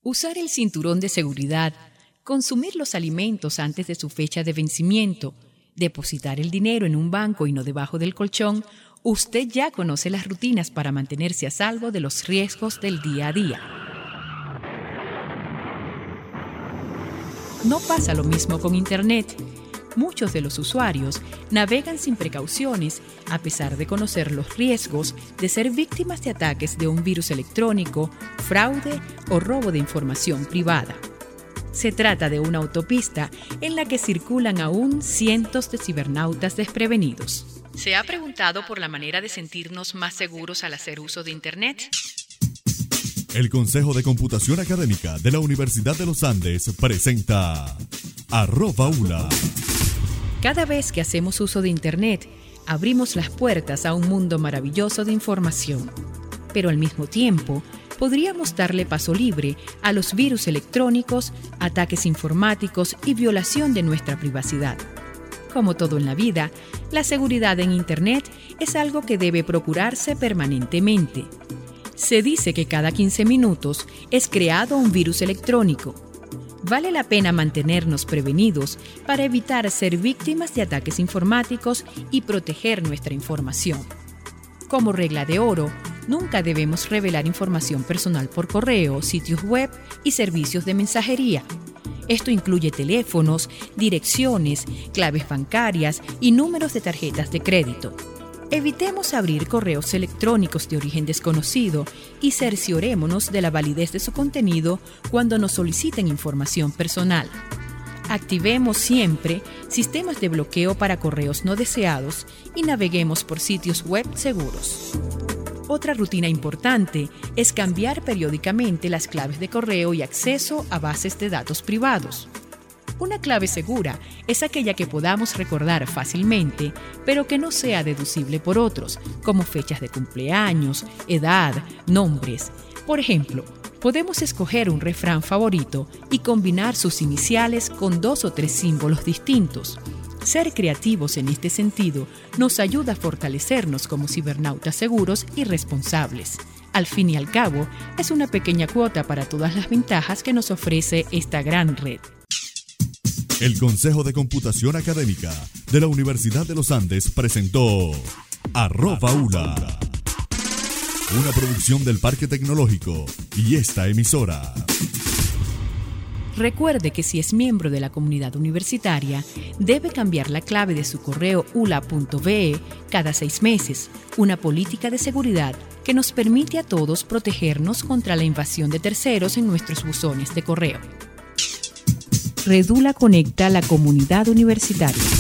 Usar el cinturón de seguridad, consumir los alimentos antes de su fecha de vencimiento, depositar el dinero en un banco y no debajo del colchón, usted ya conoce las rutinas para mantenerse a salvo de los riesgos del día a día. No pasa lo mismo con Internet. Muchos de los usuarios navegan sin precauciones a pesar de conocer los riesgos de ser víctimas de ataques de un virus electrónico, fraude o robo de información privada. Se trata de una autopista en la que circulan aún cientos de cibernautas desprevenidos. ¿Se ha preguntado por la manera de sentirnos más seguros al hacer uso de Internet? El Consejo de Computación Académica de la Universidad de los Andes presenta @ULA. Cada vez que hacemos uso de Internet, abrimos las puertas a un mundo maravilloso de información. Pero al mismo tiempo, podríamos darle paso libre a los virus electrónicos, ataques informáticos y violación de nuestra privacidad. Como todo en la vida, la seguridad en Internet es algo que debe procurarse permanentemente. Se dice que cada 15 minutos es creado un virus electrónico. Vale la pena mantenernos prevenidos para evitar ser víctimas de ataques informáticos y proteger nuestra información. Como regla de oro, nunca debemos revelar información personal por correo, sitios web y servicios de mensajería. Esto incluye teléfonos, direcciones, claves bancarias y números de tarjetas de crédito. Evitemos abrir correos electrónicos de origen desconocido y cerciorémonos de la validez de su contenido cuando nos soliciten información personal. Activemos siempre sistemas de bloqueo para correos no deseados y naveguemos por sitios web seguros. Otra rutina importante es cambiar periódicamente las claves de correo y acceso a bases de datos privados. Una clave segura es aquella que podamos recordar fácilmente, pero que no sea deducible por otros, como fechas de cumpleaños, edad, nombres. Por ejemplo, podemos escoger un refrán favorito y combinar sus iniciales con 2 o 3 símbolos distintos. Ser creativos en este sentido nos ayuda a fortalecernos como cibernautas seguros y responsables. Al fin y al cabo, es una pequeña cuota para todas las ventajas que nos ofrece esta gran red. El Consejo de Computación Académica de la Universidad de los Andes presentó @ULA, una producción del Parque Tecnológico y esta emisora. Recuerde que si es miembro de la comunidad universitaria, debe cambiar la clave de su correo ula.be cada 6 meses, una política de seguridad que nos permite a todos protegernos contra la invasión de terceros en nuestros buzones de correo. Redula conecta a la comunidad universitaria.